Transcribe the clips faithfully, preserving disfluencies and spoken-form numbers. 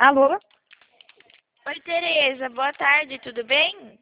Alô? Oi, Tereza, boa tarde, tudo bem?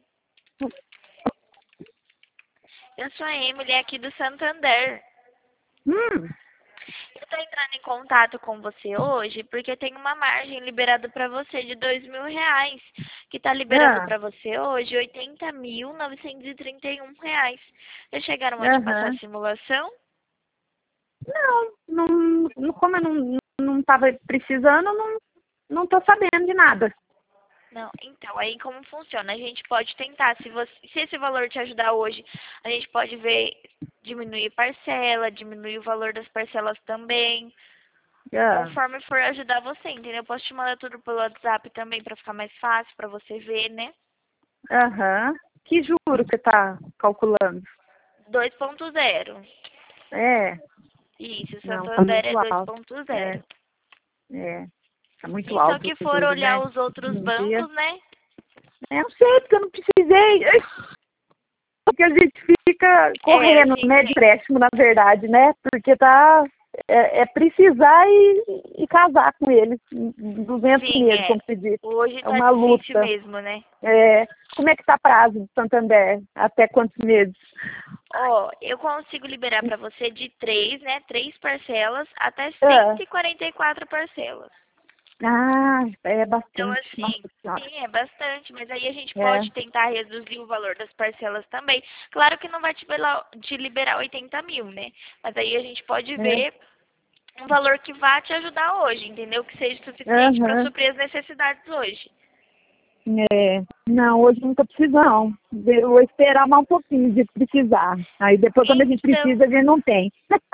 Eu sou a Emily, aqui do Santander. Hum, Eu estou entrando em contato com você hoje porque tem uma margem liberada para você de dois mil reais, que está liberando ah, para você hoje oitenta mil novecentos e trinta e um reais. Já chegaram a te passar a aham. simulação? Não, não, não- como eu não, não tava precisando, não, não tô sabendo de nada. Não, então, aí como funciona? A gente pode tentar, se você, se esse valor te ajudar hoje, a gente pode ver diminuir parcela, diminuir o valor das parcelas também. Ah, Conforme for ajudar você, entendeu? Eu posso te mandar tudo pelo WhatsApp também pra ficar mais fácil, pra você ver, né? aham. Que juro que tá calculando? dois ponto zero. É, Isso, o não, tá Santander é muito alto. É, dois ponto zero. é, tá muito E só alto que o for juro, olhar né? os outros Hoje em dia. bancos, né? É, eu sei, porque eu não precisei. Porque a gente fica É, a correndo, né, de gente. empréstimo, na verdade, né? Porque tá, é, é precisar e, e casar com ele. duzentos Sim, meses, é. como se diz. Hoje É tá uma difícil luta. mesmo, né? É, como é que tá prazo do Santander? Até quantos meses? Ó, eu consigo liberar pra você de três, né? Três parcelas até Ah, cento e quarenta e quatro parcelas. ah, é Então, bastante. assim, Nossa Senhora. sim, é bastante, mas aí a gente É, pode tentar reduzir o valor das parcelas também. Claro que não vai te liberar, te liberar oitenta mil, né? Mas aí a gente pode é, ver um valor que vá te ajudar hoje, entendeu? Que seja suficiente para aham, suprir as necessidades hoje. é. Não, hoje não tô precisando, não. Eu vou esperar mais um pouquinho de precisar. Aí depois, quando a gente Então, precisa, a gente não tem.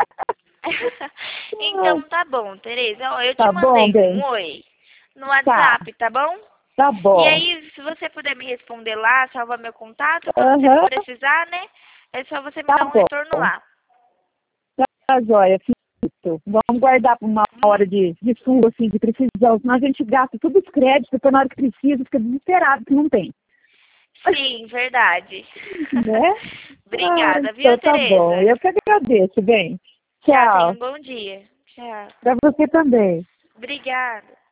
então tá bom, Tereza. Ó, eu te Tá bom, mandei um bem? oi no Tá, WhatsApp, tá bom? tá E bom. aí, se você puder me responder lá, salvar meu contato, quando você Aham, precisar, né? É só você me tá dar um bom. retorno lá. Tá joia, filho. Vamos guardar para uma Hum, hora de, de fuga, assim, de precisão. Senão a gente gasta todos os créditos, depois na hora que precisa, fica desesperado que não tem. Sim, verdade. Né? Ah, Obrigada, então viu, tá bom. Tereza? Eu que agradeço, bem. Tchau, tenha Tchau. um bom dia. Tchau. Para você também. Obrigada.